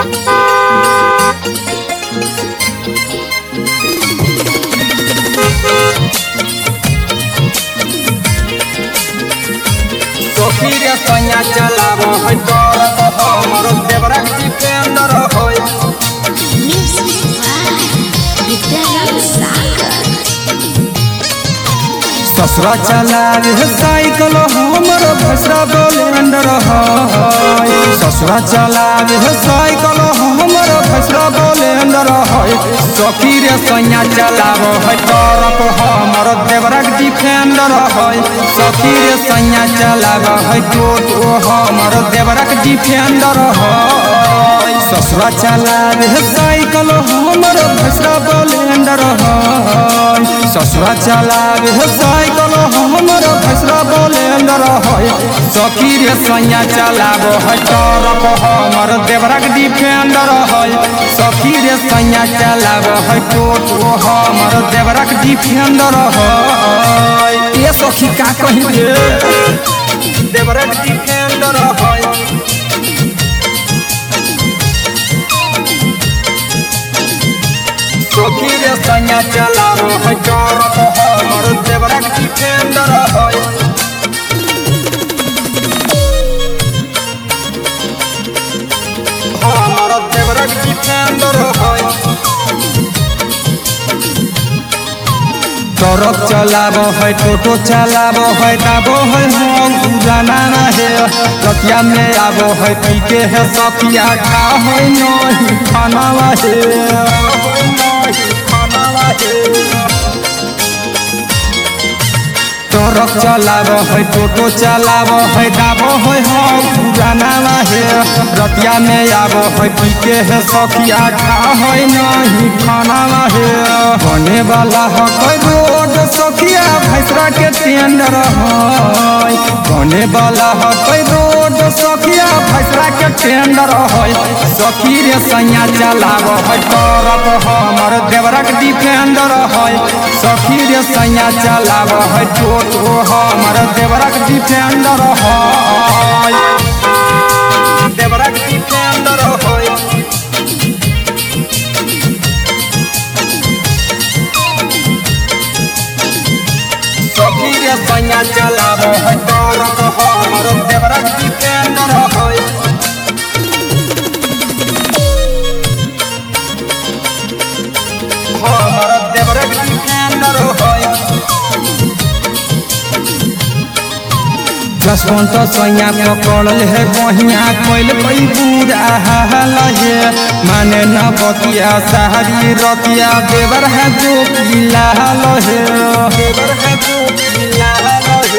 सखी रे सैया चलावो है तोर हमर देवरा डिफेंडर होय। ससुरा चलावे है साइकिल हमर भसरा बोलेंडर होय। ससुरा चलावे है साइकिल हमर भसरा बोलेंडर होय। सखी रे सैया चलावो है ट्रक हमर देवरा डिफेंडर होय। सखी रे सैया चलावो है टोटो हमर देवरा डिफेंडर होय। ससुरा चलावे है साइकिल हमर भसरा बोलेंडर होय। ससुरा चलावे है साइकिल हमर भसरा बोलेंडर होय। सखी रे सैया चलावो है ट्रक हमर देवरा डिफेंडर होय। सखी रे सैया चलावो है टोटो हमर देवरा डिफेंडर होय। ये सखी का कहि रे देवरा डिफेंडर होय। सखी रे सैया चलावो है ट्रक हमर देवरा डिफेंडर होय। हमर देवरा डिफेंडर होय। ट्रक चलावो है टोटो चलावो है दाबो है हम उजाना है। रतिया में आवो है पीके है सखिया खा है नहीं खाना है। ट्रक चलावो है टोटो चलावो है दाबो है हम उजाना है। रतिया में आवो है पीके है सखिया खा है नहीं खाना है। बने वाला है कोई रोड सखिया भैसरा के टेंडर है। बने वाला है कोई रोड सखिया भैसरा के टेंडर है। सखी रे सैया चलावो है ट्रक हमर देवरा डिफेंडर है। सखी रे सैया चलावो है टोटो हमर देवरा डिफेंडर है। देवरा डिफेंडर होय। सखी रे सैया चलावो है ट्रक हमर देवरा डिफेंडर होय। हमर देवरा डिफेंडर होय। जसवंत सैया पकड़ल है बहिया कोइल कोई बुरा हाल है। माने न बतिया सहारी रतिया देवर है जो लाल है। देवर है जो लाल है।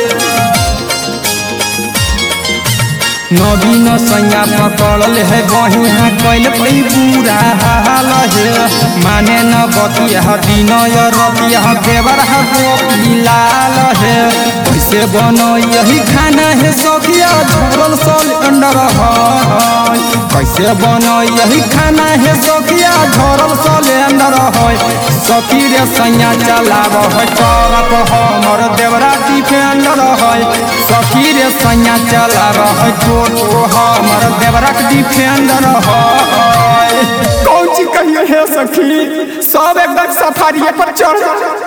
नवीन सैया पकड़ल है बहिया कोइल कोई बुरा हाल है। माने न बतिया दिन रतिया देवर है जो लाल है। कैसे बनो यही खाना है सखिया झोरल सिलेंडर है। कैसे बनो यही खाना है सखिया झोरल सिलेंडर है। सखी रे सैया चलावो है ट्रक हमर देवरा डिफेंडर है। सखी रे सैया चलावो है टोटो हमर देवरा डिफेंडर है। कौन चीज कहिए है सखी सब एकदम सफारी पर चढ़